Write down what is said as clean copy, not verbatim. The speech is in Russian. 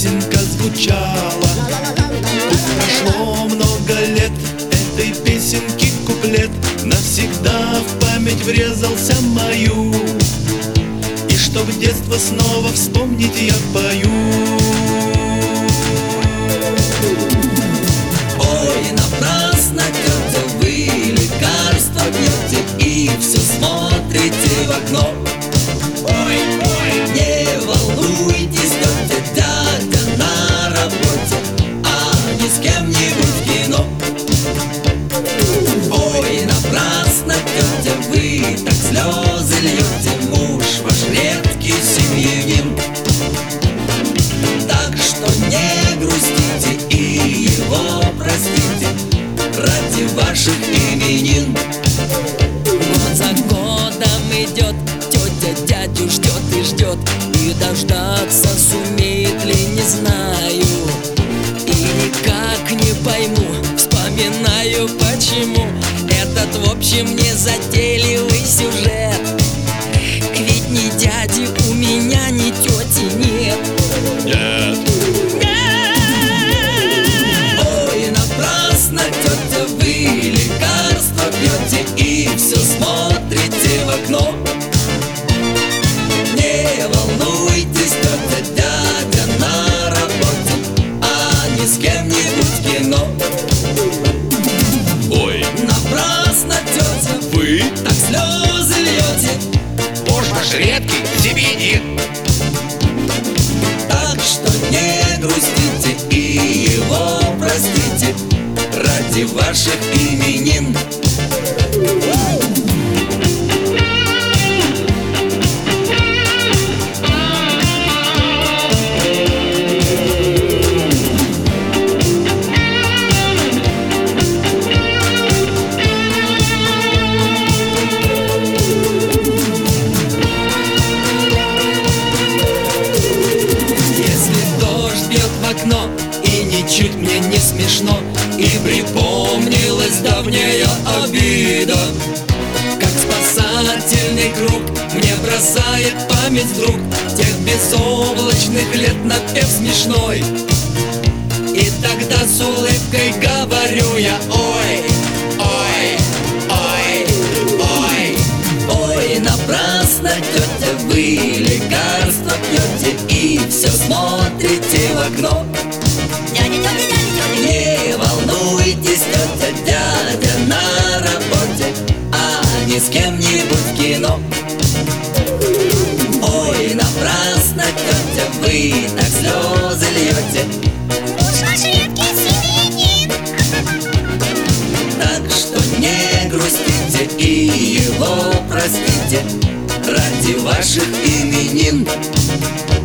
песенка звучала. Пусть прошло много лет, этой песенки куплет навсегда в память врезался мою. И чтоб детство снова вспомнить, я пою. Ой, напрасно, тетя, вы лекарства пьете и все смотрите в окно. Ой, ой, не волнуйтесь, тетя, дядя на работе, а не с кем-нибудь в кино. Ой, напрасно, тетя, вы так слезы льете, муж ваш редкий семьянин. Так что не грустите и его простите ради ваших именин. Год за годом идет, тетя дядю ждет и ждет, и дождаться сумеет ли, не знаю. И никак не пойму, вспоминаю почему этот, в общем, незатейливый сюжет. Ведь ни дяди у меня, ни тети нет. Нет. Ой, напрасно, тетя, вы лекарства пьете и все смотрите в окно. Не волнуйтесь, тетя, дядя на работе, а не с кем-нибудь в кино. Ой, Напрасно, тетя, вы, так слезы льете, муж ваш редкий семьянин. так что не грустите и его простите ради ваших именин. Окно, и ничуть мне не смешно, и припомнилась давняя обида. Как спасательный круг мне бросает память вдруг тех безоблачных лет напев смешной. И тогда с улыбкой говорю я: ой, ой, ой, ой. Ой, напрасно, тетя, вы лекарства пьете и все смотрите в окно. Не волнуйтесь, тетя, дядя на работе, а не с кем-нибудь в кино. Ой, напрасно, тетя, вы так слезы льете, Муж ваш редкий семьянин. так что не грустите и его простите ради ваших именин.